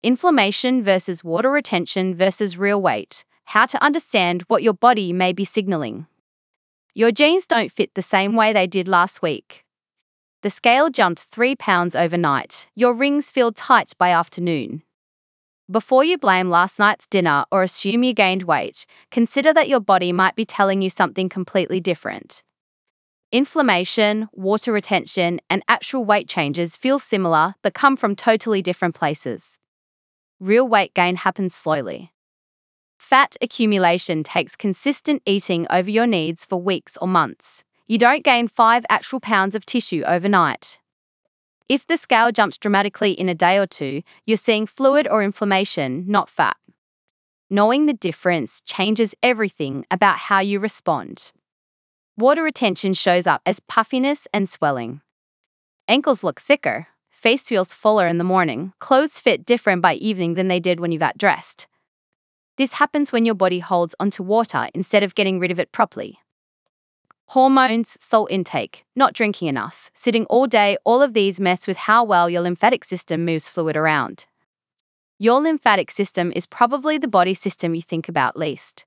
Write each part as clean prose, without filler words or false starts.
Inflammation versus water retention versus real weight. How to understand what your body may be signaling. Your jeans don't fit the same way they did last week. The scale jumped 3 pounds overnight. Your rings feel tight by afternoon. Before you blame last night's dinner or assume you gained weight, consider that your body might be telling you something completely different. Inflammation, water retention, and actual weight changes feel similar but come from totally different places. Real weight gain happens slowly. Fat accumulation takes consistent eating over your needs for weeks or months. You don't gain 5 actual pounds of tissue overnight. If the scale jumps dramatically in a day or two, you're seeing fluid or inflammation, not fat. Knowing the difference changes everything about how you respond. Water retention shows up as puffiness and swelling. Ankles look thicker, face feels fuller in the morning, clothes fit different by evening than they did when you got dressed. This happens when your body holds onto water instead of getting rid of it properly. Hormones, salt intake, not drinking enough, sitting all day, all of these mess with how well your lymphatic system moves fluid around. Your lymphatic system is probably the body system you think about least.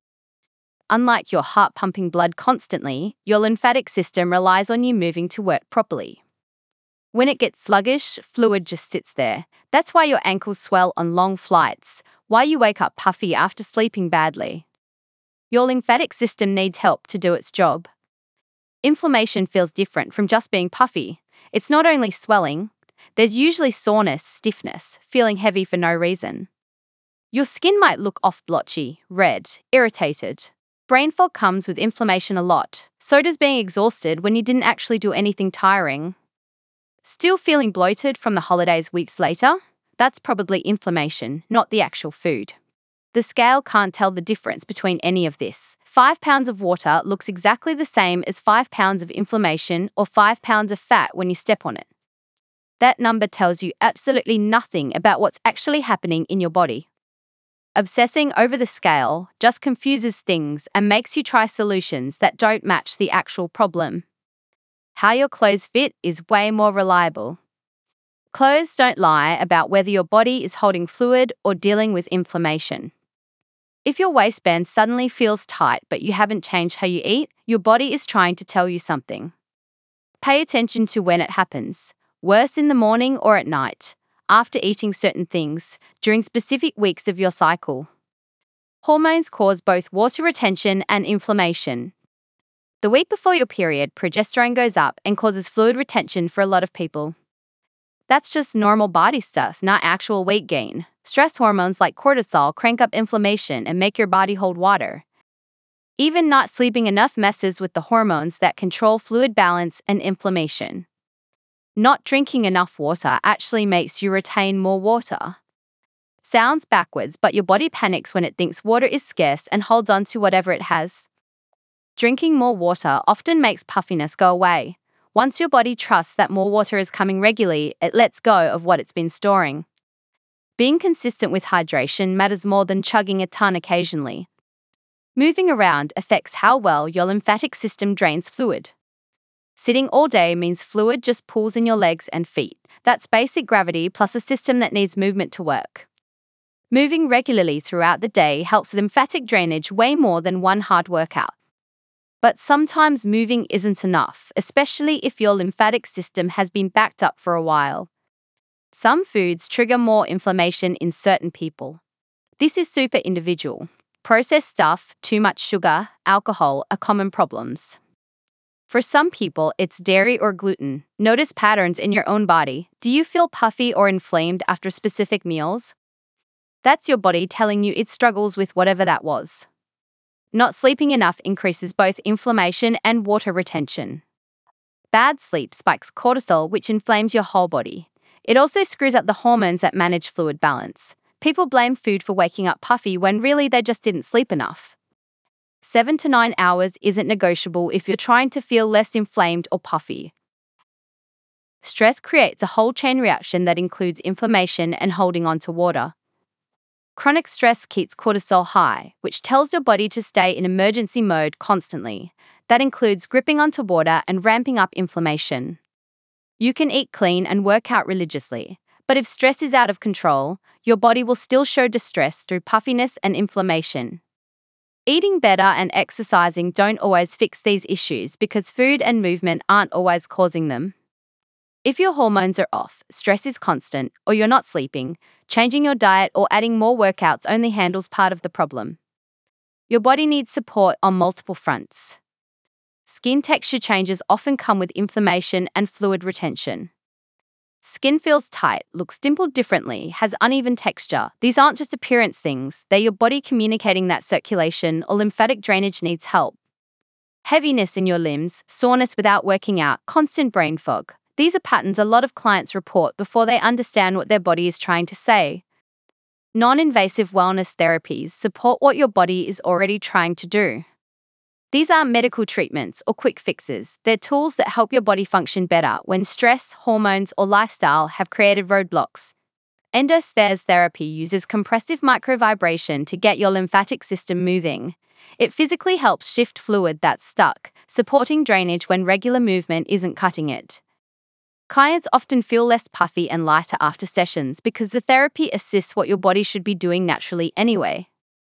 Unlike your heart pumping blood constantly, your lymphatic system relies on you moving to work properly. When it gets sluggish, fluid just sits there. That's why your ankles swell on long flights, why you wake up puffy after sleeping badly. Your lymphatic system needs help to do its job. Inflammation feels different from just being puffy. It's not only swelling, there's usually soreness, stiffness, feeling heavy for no reason. Your skin might look off blotchy, red, irritated. Brain fog comes with inflammation a lot. So does being exhausted when you didn't actually do anything tiring. Still feeling bloated from the holidays weeks later? That's probably inflammation, not the actual food. The scale can't tell the difference between any of this. 5 pounds of water looks exactly the same as 5 pounds of inflammation or 5 pounds of fat when you step on it. That number tells you absolutely nothing about what's actually happening in your body. Obsessing over the scale just confuses things and makes you try solutions that don't match the actual problem. How your clothes fit is way more reliable. Clothes don't lie about whether your body is holding fluid or dealing with inflammation. If your waistband suddenly feels tight but you haven't changed how you eat, your body is trying to tell you something. Pay attention to when it happens. Worse in the morning or at night, after eating certain things, during specific weeks of your cycle. Hormones cause both water retention and inflammation. The week before your period, progesterone goes up and causes fluid retention for a lot of people. That's just normal body stuff, not actual weight gain. Stress hormones like cortisol crank up inflammation and make your body hold water. Even not sleeping enough messes with the hormones that control fluid balance and inflammation. Not drinking enough water actually makes you retain more water. Sounds backwards, but your body panics when it thinks water is scarce and holds on to whatever it has. Drinking more water often makes puffiness go away. Once your body trusts that more water is coming regularly, it lets go of what it's been storing. Being consistent with hydration matters more than chugging a ton occasionally. Moving around affects how well your lymphatic system drains fluid. Sitting all day means fluid just pools in your legs and feet. That's basic gravity plus a system that needs movement to work. Moving regularly throughout the day helps lymphatic drainage way more than one hard workout. But sometimes moving isn't enough, especially if your lymphatic system has been backed up for a while. Some foods trigger more inflammation in certain people. This is super individual. Processed stuff, too much sugar, alcohol are common problems. For some people, it's dairy or gluten. Notice patterns in your own body. Do you feel puffy or inflamed after specific meals? That's your body telling you it struggles with whatever that was. Not sleeping enough increases both inflammation and water retention. Bad sleep spikes cortisol, which inflames your whole body. It also screws up the hormones that manage fluid balance. People blame food for waking up puffy when really they just didn't sleep enough. 7 to 9 hours isn't negotiable if you're trying to feel less inflamed or puffy. Stress creates a whole chain reaction that includes inflammation and holding on to water. Chronic stress keeps cortisol high, which tells your body to stay in emergency mode constantly. That includes gripping onto water and ramping up inflammation. You can eat clean and work out religiously, But if stress is out of control, your body will still show distress through puffiness and inflammation. Eating better and exercising don't always fix these issues because food and movement aren't always causing them. If your hormones are off, stress is constant, or you're not sleeping, changing your diet or adding more workouts only handles part of the problem. Your body needs support on multiple fronts. Skin texture changes often come with inflammation and fluid retention. Skin feels tight, looks dimpled differently, has uneven texture. These aren't just appearance things, they're your body communicating that circulation or lymphatic drainage needs help. Heaviness in your limbs, soreness without working out, constant brain fog. These are patterns a lot of clients report before they understand what their body is trying to say. Non-invasive wellness therapies support what your body is already trying to do. These aren't medical treatments or quick fixes, they're tools that help your body function better when stress, hormones, or lifestyle have created roadblocks. Endothera's therapy uses compressive microvibration to get your lymphatic system moving. It physically helps shift fluid that's stuck, supporting drainage when regular movement isn't cutting it. Clients often feel less puffy and lighter after sessions because the therapy assists what your body should be doing naturally anyway.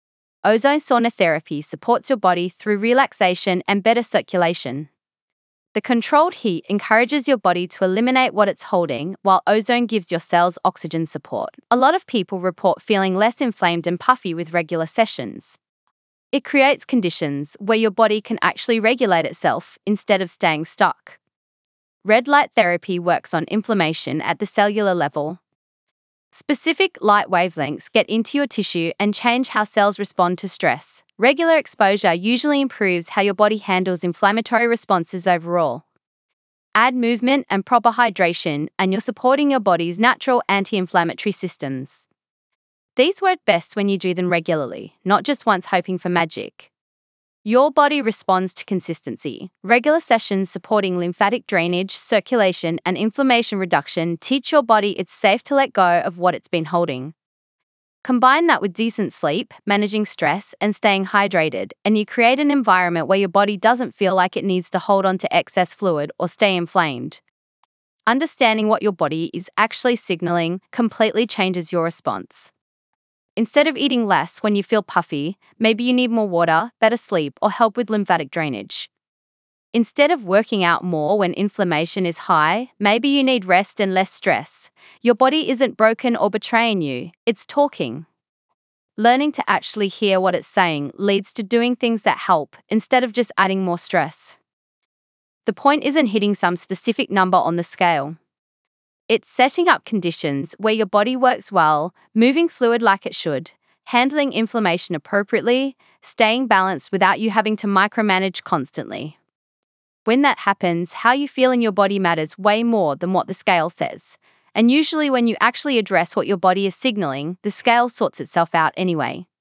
Ozone sauna therapy supports your body through relaxation and better circulation. The controlled heat encourages your body to eliminate what it's holding, while ozone gives your cells oxygen support. A lot of people report feeling less inflamed and puffy with regular sessions. It creates conditions where your body can actually regulate itself instead of staying stuck. Red light therapy works on inflammation at the cellular level. Specific light wavelengths get into your tissue and change how cells respond to stress. Regular exposure usually improves how your body handles inflammatory responses overall. Add movement and proper hydration, and you're supporting your body's natural anti-inflammatory systems. These work best when you do them regularly, not just once hoping for magic. Your body responds to consistency. Regular sessions supporting lymphatic drainage, circulation, and inflammation reduction teach your body it's safe to let go of what it's been holding. Combine that with decent sleep, managing stress, and staying hydrated, and you create an environment where your body doesn't feel like it needs to hold on to excess fluid or stay inflamed. Understanding what your body is actually signaling completely changes your response. Instead of eating less when you feel puffy, maybe you need more water, better sleep, or help with lymphatic drainage. Instead of working out more when inflammation is high, maybe you need rest and less stress. Your body isn't broken or betraying you, it's talking. Learning to actually hear what it's saying leads to doing things that help instead of just adding more stress. The point isn't hitting some specific number on the scale. It's setting up conditions where your body works well, moving fluid like it should, handling inflammation appropriately, staying balanced without you having to micromanage constantly. When that happens, how you feel in your body matters way more than what the scale says. And usually when you actually address what your body is signaling, the scale sorts itself out anyway.